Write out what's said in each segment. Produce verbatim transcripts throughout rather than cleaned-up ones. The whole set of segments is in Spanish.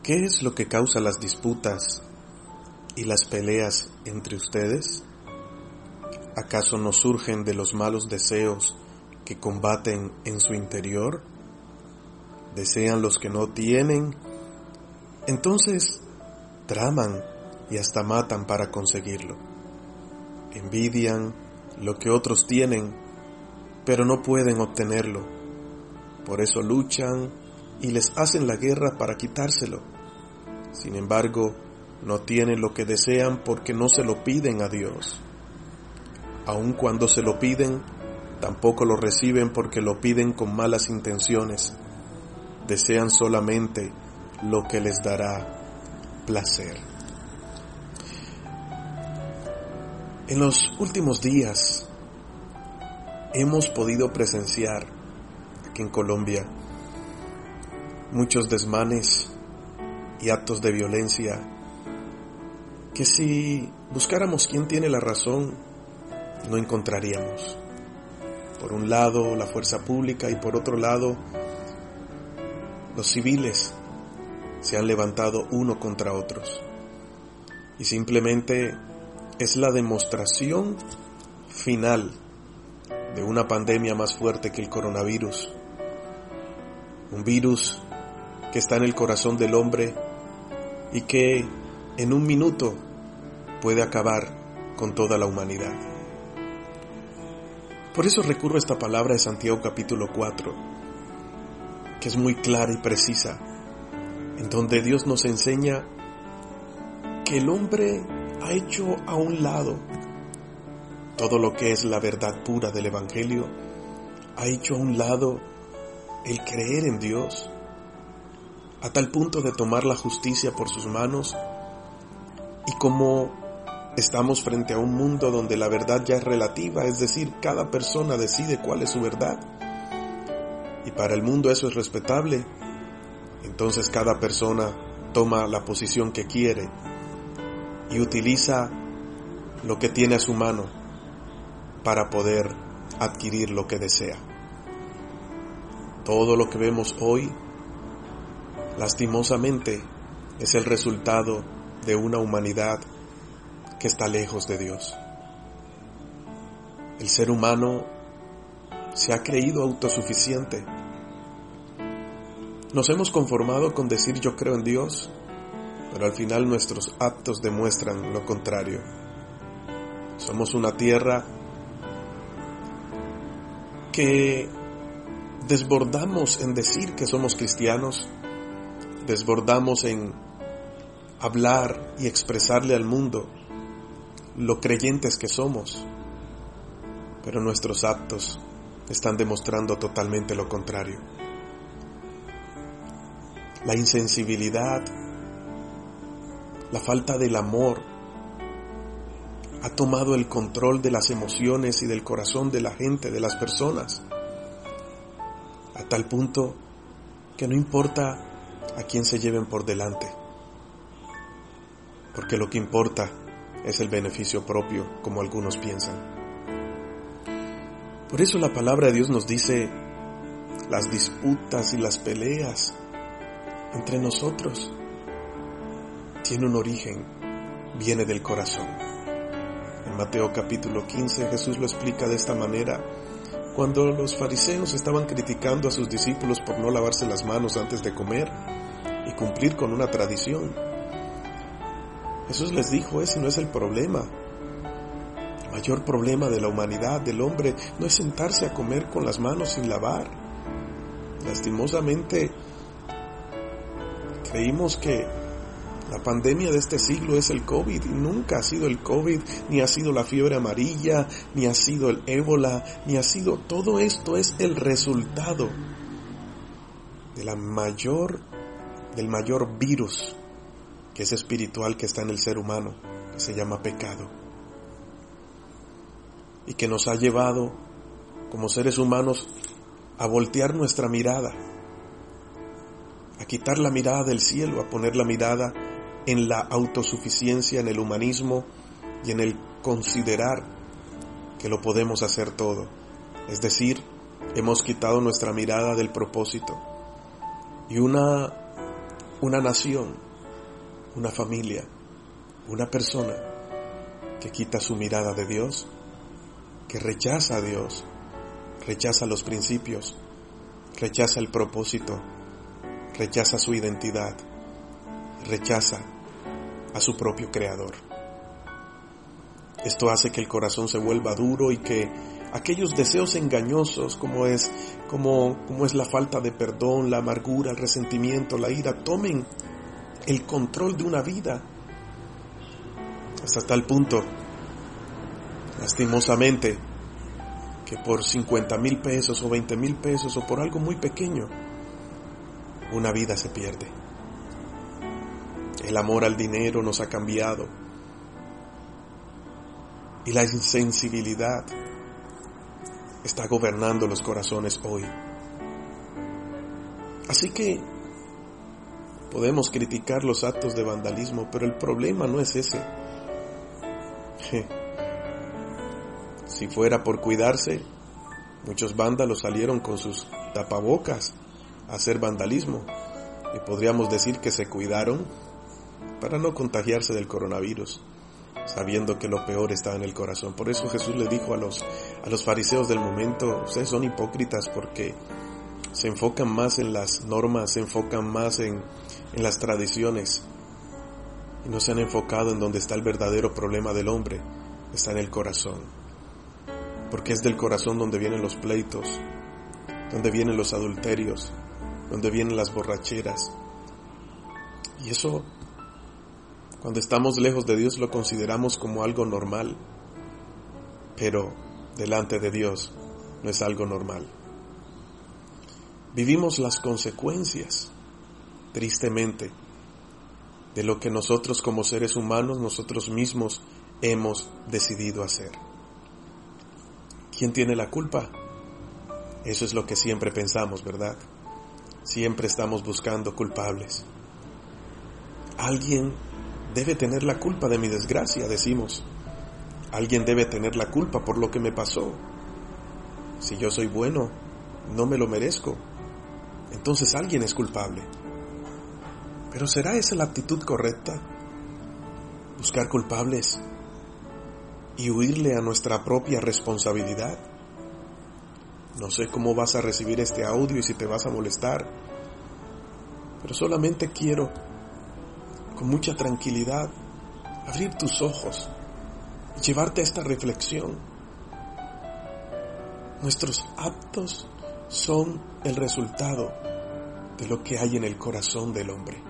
¿Qué es lo que causa las disputas y las peleas entre ustedes? ¿Acaso no surgen de los malos deseos que combaten en su interior? ¿Desean los que no tienen? Entonces traman y hasta matan para conseguirlo. Envidian lo que otros tienen, pero no pueden obtenerlo. Por eso luchan y les hacen la guerra para quitárselo. Sin embargo, no tienen lo que desean porque no se lo piden a Dios. Aun cuando se lo piden, tampoco lo reciben porque lo piden con malas intenciones. Desean solamente lo que les dará placer. En los últimos días hemos podido presenciar aquí en Colombia muchos desmanes y actos de violencia que si buscáramos quién tiene la razón no encontraríamos. Por un lado la fuerza pública y por otro lado los civiles se han levantado uno contra otros y simplemente es la demostración final de una pandemia más fuerte que el coronavirus, un virus que está en el corazón del hombre y que en un minuto puede acabar con toda la humanidad. Por eso recurro a esta palabra de Santiago capítulo cuatro, que es muy clara y precisa, en donde Dios nos enseña que el hombre ha hecho a un lado todo lo que es la verdad pura del Evangelio, ha hecho a un lado el creer en Dios, a tal punto de tomar la justicia por sus manos. Y como estamos frente a un mundo donde la verdad ya es relativa, es decir, cada persona decide cuál es su verdad, y para el mundo eso es respetable, entonces cada persona toma la posición que quiere y utiliza lo que tiene a su mano para poder adquirir lo que desea. Todo lo que vemos hoy, lastimosamente, es el resultado de una humanidad que está lejos de Dios. El ser humano se ha creído autosuficiente. Nos hemos conformado con decir yo creo en Dios, pero al final nuestros actos demuestran lo contrario. Somos una tierra que desbordamos en decir que somos cristianos, desbordamos en hablar y expresarle al mundo lo creyentes que somos, pero nuestros actos están demostrando totalmente lo contrario. La insensibilidad, la falta del amor ha tomado el control de las emociones y del corazón de la gente, de las personas, a tal punto que no importa a quién se lleven por delante, porque lo que importa es el beneficio propio, como algunos piensan. Por eso la palabra de Dios nos dice, las disputas y las peleas entre nosotros tienen un origen, viene del corazón. En Mateo capítulo quince Jesús lo explica de esta manera. Cuando los fariseos estaban criticando a sus discípulos por no lavarse las manos antes de comer y cumplir con una tradición, Jesús les dijo, ese no es el problema. El mayor problema de la humanidad, del hombre, no es sentarse a comer con las manos sin lavar. Lastimosamente, creímos que la pandemia de este siglo es el COVID, y nunca ha sido el COVID, ni ha sido la fiebre amarilla, ni ha sido el ébola, ni ha sido... Todo esto es el resultado de la mayor, del mayor virus que es espiritual que está en el ser humano, que se llama pecado, y que nos ha llevado como seres humanos a voltear nuestra mirada, a quitar la mirada del cielo, a poner la mirada en la autosuficiencia, en el humanismo y en el considerar que lo podemos hacer todo. Es decir, hemos quitado nuestra mirada del propósito. Y una una nación, una familia, una persona que quita su mirada de Dios, que rechaza a Dios, rechaza los principios, rechaza el propósito, rechaza su identidad, rechaza a su propio Creador. Esto hace que el corazón se vuelva duro y que aquellos deseos engañosos como es, como, como es la falta de perdón, la amargura, el resentimiento, la ira, tomen el control de una vida. Hasta tal punto, lastimosamente, que por cincuenta mil pesos o veinte mil pesos o por algo muy pequeño, una vida se pierde. El amor al dinero nos ha cambiado y la insensibilidad está gobernando los corazones hoy. Así que podemos criticar los actos de vandalismo, pero el problema no es ese. Si fuera por cuidarse, muchos vándalos salieron con sus tapabocas a hacer vandalismo y podríamos decir que se cuidaron para no contagiarse del coronavirus, sabiendo que lo peor está en el corazón. Por eso Jesús le dijo a los, a los fariseos del momento: ustedes son hipócritas porque se enfocan más en las normas, se enfocan más en, en las tradiciones y no se han enfocado en donde está el verdadero problema del hombre, está en el corazón. Porque es del corazón donde vienen los pleitos, donde vienen los adulterios, donde vienen las borracheras. Y eso, cuando estamos lejos de Dios, lo consideramos como algo normal, pero delante de Dios no es algo normal. Vivimos las consecuencias, tristemente, de lo que nosotros como seres humanos, nosotros mismos hemos decidido hacer. ¿Quién tiene la culpa? Eso es lo que siempre pensamos, ¿verdad? Siempre estamos buscando culpables. Alguien debe tener la culpa de mi desgracia, decimos. Alguien debe tener la culpa por lo que me pasó. Si yo soy bueno, no me lo merezco. Entonces alguien es culpable. ¿Pero será esa la actitud correcta? ¿Buscar culpables y huirle a nuestra propia responsabilidad? No sé cómo vas a recibir este audio y si te vas a molestar, pero solamente quiero, con mucha tranquilidad, abrir tus ojos y llevarte a esta reflexión. Nuestros actos son el resultado de lo que hay en el corazón del hombre.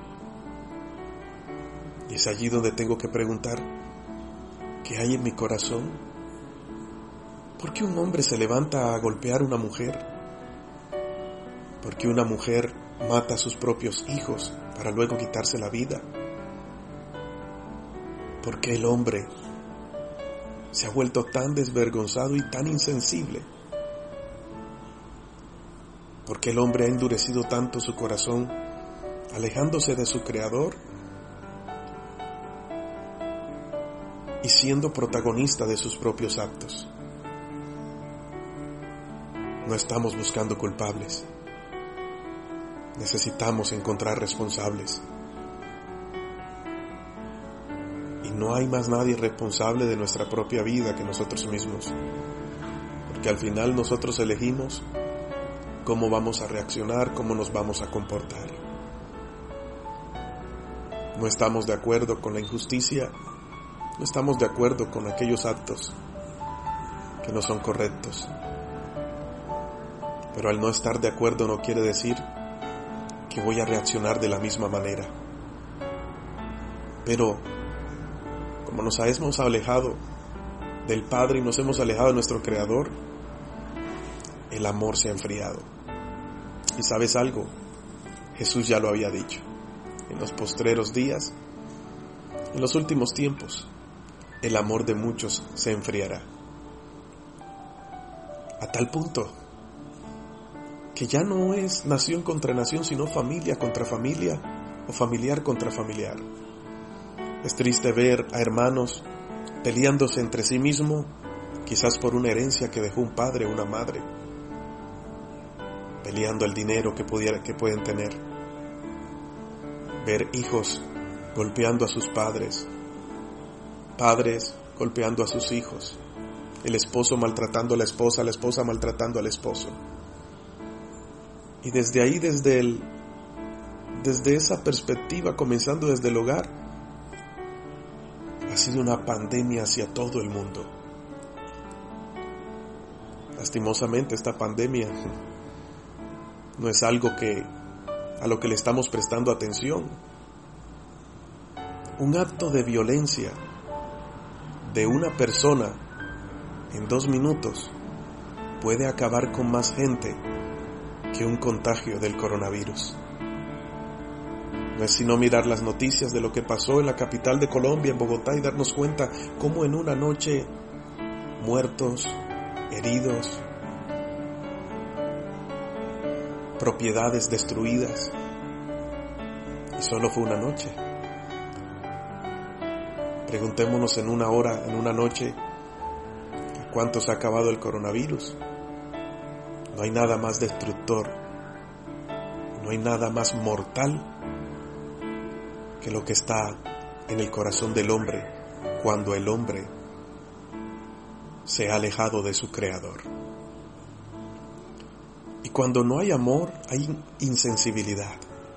Y es allí donde tengo que preguntar: ¿qué hay en mi corazón? ¿Por qué un hombre se levanta a golpear a una mujer? ¿Por qué una mujer mata a sus propios hijos para luego quitarse la vida? ¿Por qué el hombre se ha vuelto tan desvergonzado y tan insensible? ¿Por qué el hombre ha endurecido tanto su corazón, alejándose de su Creador y siendo protagonista de sus propios actos? No estamos buscando culpables. Necesitamos encontrar responsables. Y no hay más nadie responsable de nuestra propia vida que nosotros mismos. Porque al final nosotros elegimos cómo vamos a reaccionar, cómo nos vamos a comportar. No estamos de acuerdo con la injusticia, no estamos de acuerdo con aquellos actos que no son correctos. Pero al no estar de acuerdo no quiere decir que voy a reaccionar de la misma manera. Pero como nos hemos alejado del Padre y nos hemos alejado de nuestro Creador, el amor se ha enfriado. ¿Y sabes algo? Jesús ya lo había dicho. En los postreros días, en los últimos tiempos, el amor de muchos se enfriará. A tal punto que ya no es nación contra nación, sino familia contra familia o familiar contra familiar. Es triste ver a hermanos peleándose entre sí mismos, quizás por una herencia que dejó un padre o una madre, peleando el dinero que, pudiera, que pueden tener. ver hijos golpeando a sus padres, padres golpeando a sus hijos, el esposo maltratando a la esposa, la esposa maltratando al esposo. Y desde ahí, desde el, desde esa perspectiva, comenzando desde el hogar, ha sido una pandemia hacia todo el mundo. Lastimosamente, esta pandemia no es algo que a lo que le estamos prestando atención. Un acto de violencia de una persona en dos minutos puede acabar con más gente que un contagio del coronavirus. No es sino mirar las noticias de lo que pasó en la capital de Colombia, en Bogotá, y darnos cuenta cómo en una noche muertos, heridos, propiedades destruidas, y solo fue una noche. Preguntémonos en una hora, en una noche, ¿cuánto se ha acabado el coronavirus? No hay nada más destructor, no hay nada más mortal que lo que está en el corazón del hombre cuando el hombre se ha alejado de su Creador. Y cuando no hay amor, hay insensibilidad.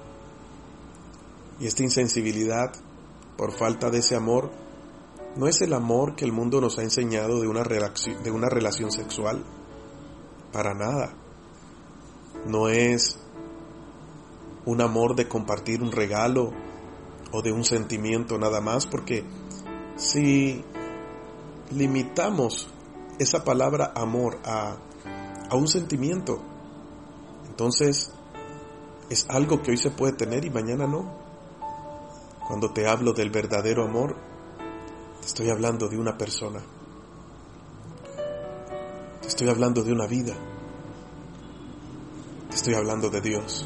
Y esta insensibilidad, por falta de ese amor, no es el amor que el mundo nos ha enseñado de una relación, de una relación sexual. Para nada. No es un amor de compartir un regalo o de un sentimiento nada más, porque si limitamos esa palabra amor a, a un sentimiento, entonces es algo que hoy se puede tener y mañana no. Cuando te hablo del verdadero amor, te estoy hablando de una persona, te estoy hablando de una vida, te estoy hablando de Dios.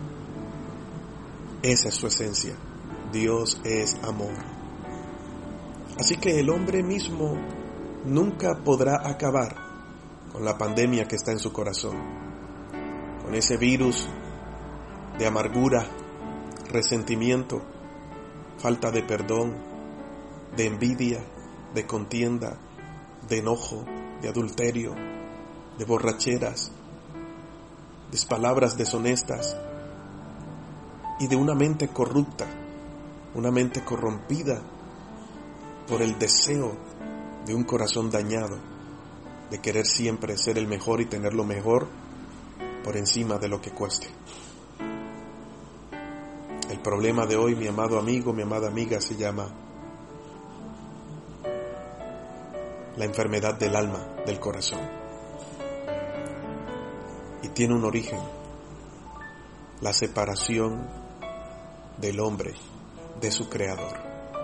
Esa es su esencia. Dios es amor. Así que el hombre mismo nunca podrá acabar con la pandemia que está en su corazón, con ese virus de amargura, resentimiento, falta de perdón, de envidia, de contienda, de enojo, de adulterio, de borracheras, de palabras deshonestas y de una mente corrupta, una mente corrompida por el deseo de un corazón dañado, de querer siempre ser el mejor y tener lo mejor por encima de lo que cueste. El problema de hoy, mi amado amigo, mi amada amiga, se llama la enfermedad del alma, del corazón. Y tiene un origen: la separación del hombre de su Creador.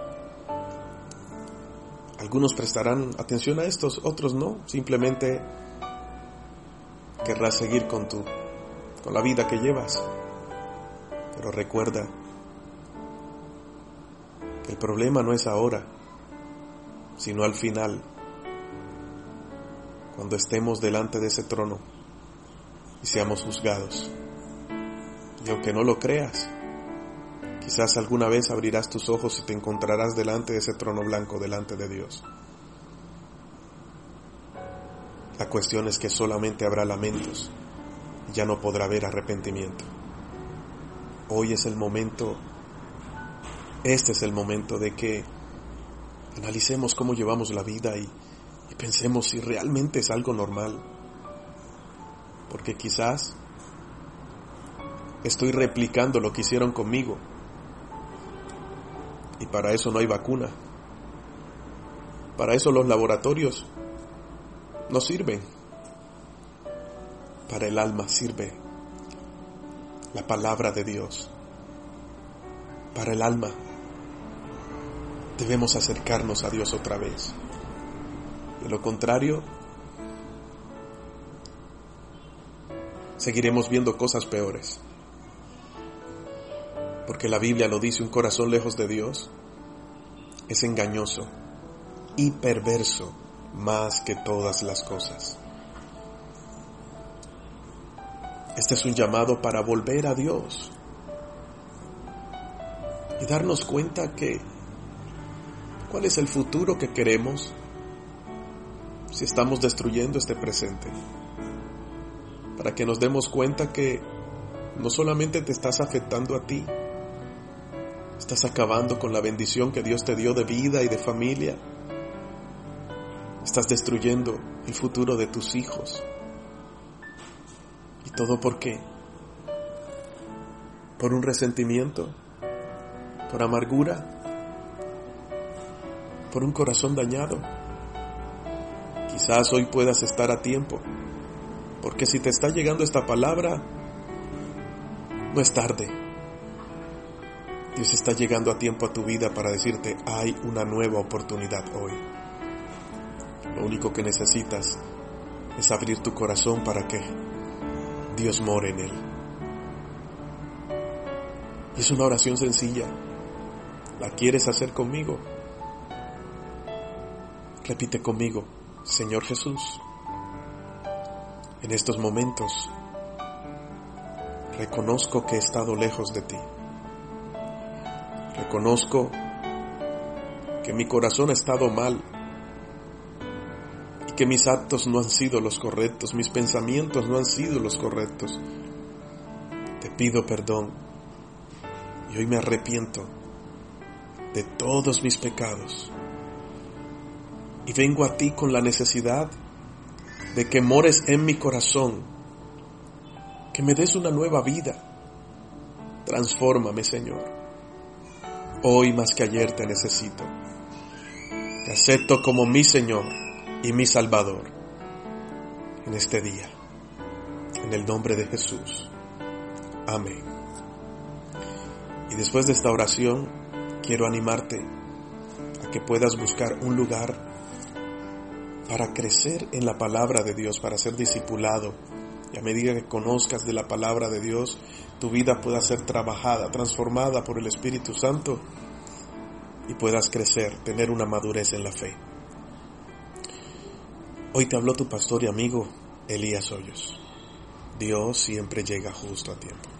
Algunos prestarán atención a estos, otros no. Simplemente querrás seguir con tu, con la vida que llevas. Pero recuerda que el problema no es ahora, sino al final, cuando estemos delante de ese trono y seamos juzgados. Y aunque no lo creas, quizás alguna vez abrirás tus ojos y te encontrarás delante de ese trono blanco, delante de Dios. La cuestión es que solamente habrá lamentos, y ya no podrá haber arrepentimiento. Hoy es el momento, este es el momento de que analicemos cómo llevamos la vida y, y pensemos si realmente es algo normal. Porque quizás estoy replicando lo que hicieron conmigo. Y para eso no hay vacuna. Para eso los laboratorios no sirven. Para el alma sirve la palabra de Dios. Para el alma debemos acercarnos a Dios otra vez. De lo contrario, seguiremos viendo cosas peores. Porque la Biblia lo dice: un corazón lejos de Dios es engañoso y perverso más que todas las cosas. Este es un llamado para volver a Dios. y darnos cuenta que cuál es el futuro que queremos si estamos destruyendo este presente, para que nos demos cuenta que no solamente te estás afectando a ti, estás acabando con la bendición que Dios te dio de vida y de familia, estás destruyendo el futuro de tus hijos. ¿Y todo por qué? ¿Por un resentimiento? ¿Por amargura? ¿Por un corazón dañado? Quizás hoy puedas estar a tiempo, porque si te está llegando esta palabra, no es tarde. Dios está llegando a tiempo a tu vida para decirte, hay una nueva oportunidad hoy. Lo único que necesitas es abrir tu corazón para que Dios more en él. Y es una oración sencilla. ¿La quieres hacer conmigo? Repite conmigo, Señor Jesús, en estos momentos reconozco que he estado lejos de ti. Reconozco que mi corazón ha estado mal y que mis actos no han sido los correctos, mis pensamientos no han sido los correctos. Te pido perdón y hoy me arrepiento de todos mis pecados y vengo a ti con la necesidad de que mores en mi corazón, que me des una nueva vida. Transfórmame, Señor. Hoy más que ayer te necesito. Te acepto como mi Señor y mi Salvador en este día. En el nombre de Jesús. Amén. Y después de esta oración, quiero animarte a que puedas buscar un lugar para crecer en la palabra de Dios, para ser discipulado. Y a medida que conozcas de la palabra de Dios, tu vida pueda ser trabajada, transformada por el Espíritu Santo y puedas crecer, tener una madurez en la fe. Hoy te habló tu pastor y amigo Elías Hoyos. Dios siempre llega justo a tiempo.